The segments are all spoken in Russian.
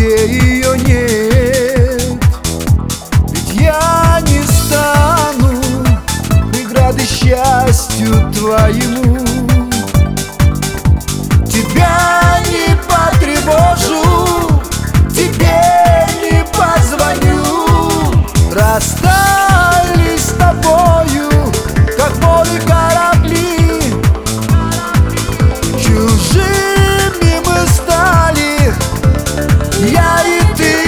где ее нет. Ведь я не стану преградой счастью твоему. Тебя не потревожу, тебе не позвоню. Расстались с тобою, как море корабли. Чужими мы стали, я и ты.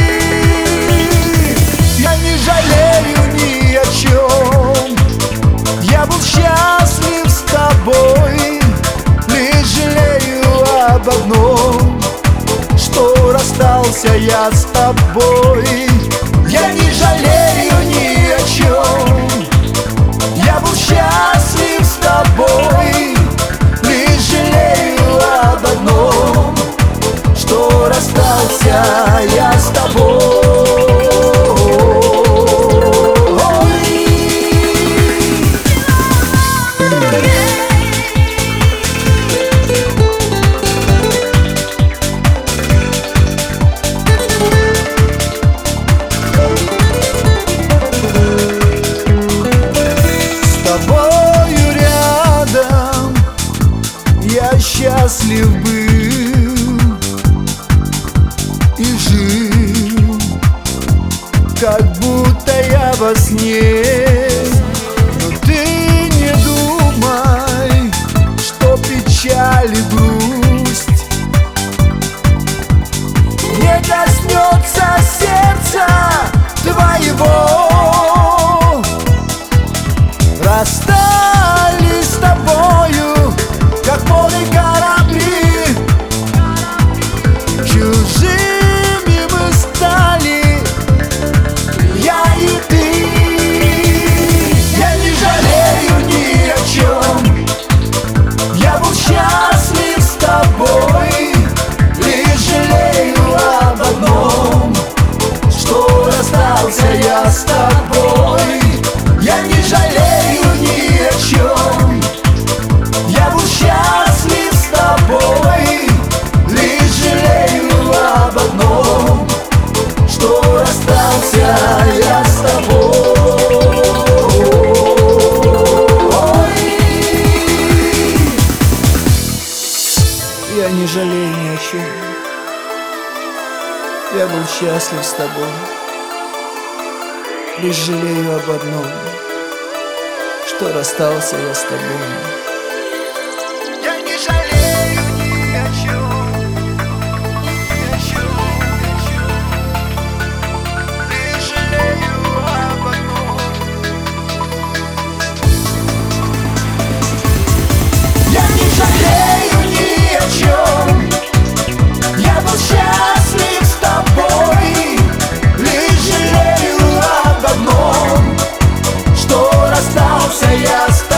Я не жалею ни о чем, я был счастлив с тобой. Лишь жалею об одном, что расстался я с тобой. Я не жалею ни о чем, я был счастлив с тобой. Лишь жалею об одном, что расстался я с тобой. Я счастлив был и жил, как будто я во сне. Но ты не думай, что печаль и грусть не коснется сердца твоего. Расстались с тобою, как море корабли. Чужими мы стали, я и ты. Я не жалею ни о чем, я был счастлив с тобой. Лишь жалею об одном, что расстался я с тобой. Я не жалею ни о чем, я был счастлив с тобой. Лишь жалею об одном, что расстался я с тобой. Я не жалею ни о чем, я был счастлив с тобой. Лишь жалею об одном, что расстался я с тобой. Я не жалею ни о чем, ни о чем, ни о чем. Лишь жалею об одном. Я не жалею ни о чем, я был счастлив с тобой. Лишь жалею об одном, что расстался я с тобой.